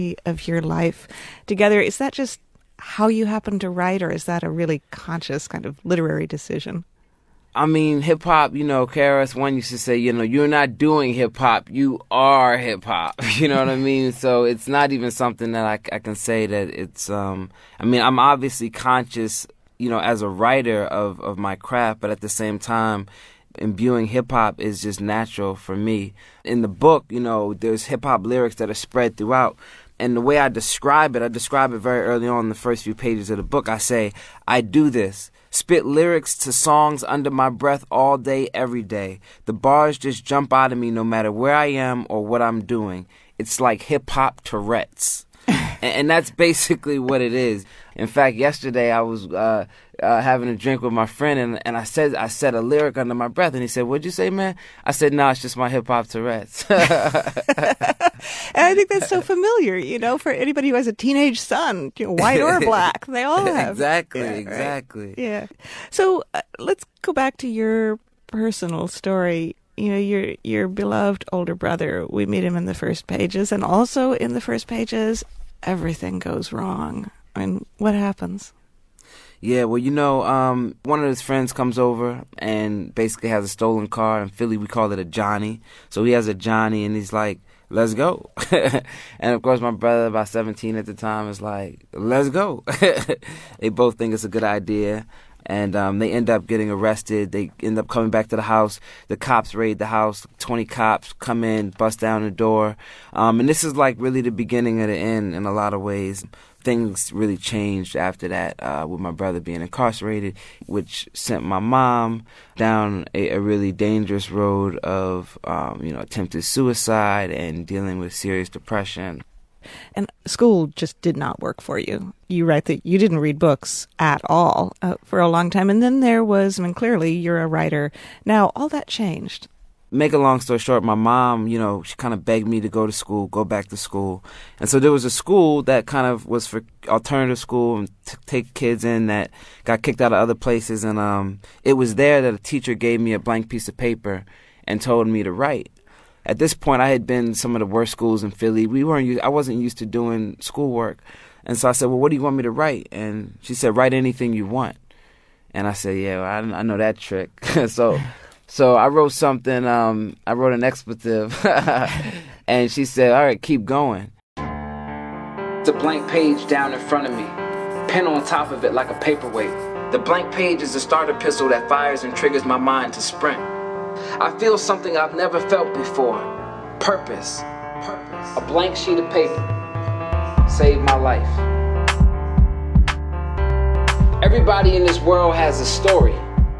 of your life together. Is that just how you happen to write, or is that a really conscious kind of literary decision? I mean, hip-hop, KRS-One used to say, you're not doing hip-hop, you are hip-hop. You know what I mean? So it's not even something that I can say that it's, I'm obviously conscious, as a writer of my craft, but at the same time, imbuing hip-hop is just natural for me. In the book, there's hip-hop lyrics that are spread throughout. And the way I describe it very early on in the first few pages of the book. I say, I do this. Spit lyrics to songs under my breath all day, every day. The bars just jump out of me no matter where I am or what I'm doing. It's like hip-hop Tourette's. And that's basically what it is. In fact, yesterday I was having a drink with my friend, and I said a lyric under my breath, and he said, "What'd you say, man?" I said, "No, it's just my hip-hop Tourette's." And I think that's so familiar, for anybody who has a teenage son, white or black. They all have. Exactly, Yeah, exactly. Right? Yeah. So let's go back to your personal story. Your beloved older brother, we meet him in the first pages, and also in the first pages, everything goes wrong. And what happens? Yeah, well, one of his friends comes over and basically has a stolen car. In Philly, we call it a Johnny. So he has a Johnny, and he's like, let's go. And, of course, my brother, about 17 at the time, is like, let's go. They both think it's a good idea. And they end up getting arrested. They end up coming back to the house. The cops raid the house. 20 cops come in, bust down the door. And this is like really the beginning of the end in a lot of ways. Things really changed after that with my brother being incarcerated, which sent my mom down a really dangerous road of, attempted suicide and dealing with serious depression. And school just did not work for you. You write that you didn't read books at all for a long time. And then there was, clearly you're a writer. Now, all that changed. Make a long story short, my mom, she kind of begged me to go back to school. And so there was a school that kind of was for alternative school and take kids in that got kicked out of other places. And it was there that a teacher gave me a blank piece of paper and told me to write. At this point, I had been in some of the worst schools in Philly. I wasn't used to doing schoolwork. And so I said, well, what do you want me to write? And she said, write anything you want. And I said, yeah, well, I know that trick. So I wrote something, I wrote an expletive. And she said, all right, keep going. It's a blank page down in front of me, pen on top of it like a paperweight. The blank page is the starter pistol that fires and triggers my mind to sprint. I feel something I've never felt before. Purpose. A blank sheet of paper saved my life. Everybody in this world has a story.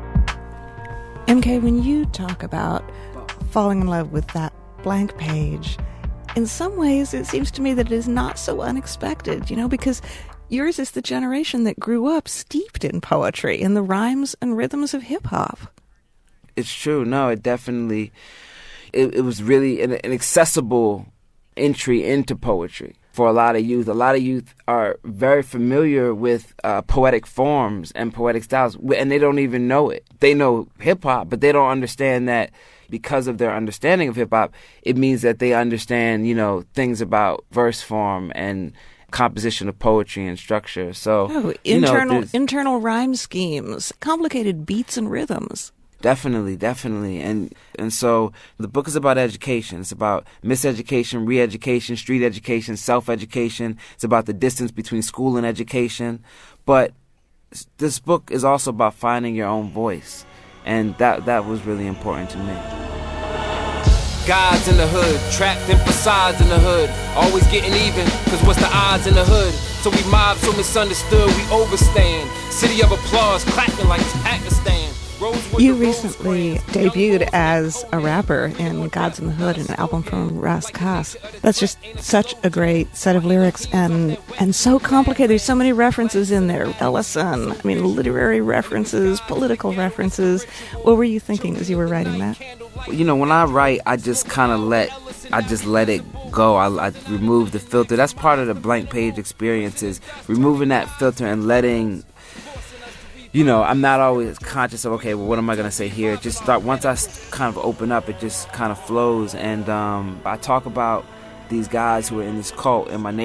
MK, when you talk about falling in love with that blank page, in some ways it seems to me that it is not so unexpected, because yours is the generation that grew up steeped in poetry, in the rhymes and rhythms of hip-hop. It's true. No, it definitely, it was really an accessible entry into poetry for a lot of youth. A lot of youth are very familiar with poetic forms and poetic styles, and they don't even know it. They know hip-hop, but they don't understand that because of their understanding of hip-hop, it means that they understand, things about verse form and composition of poetry and structure. So internal rhyme schemes, complicated beats and rhythms. Definitely. And so the book is about education. It's about miseducation, re-education, street education, self-education. It's about the distance between school and education. But this book is also about finding your own voice. And that was really important to me. Guys in the hood, trapped in facades in the hood, always getting even, cause what's the odds in the hood? So we mob, so misunderstood, we overstand. City of applause, clapping like Pakistan. You recently debuted as a rapper in Gods in the Hood, an album from Ras Kass. That's just such a great set of lyrics and so complicated. There's so many references in there. Ellison, literary references, political references. What were you thinking as you were writing that? When I write, I just kind of let it go. I remove the filter. That's part of the blank page experience, is removing that filter and letting... I'm not always conscious of, okay, well, what am I going to say here? Once I kind of open up, it just kind of flows. And I talk about these guys who are in this cult in my neighborhood.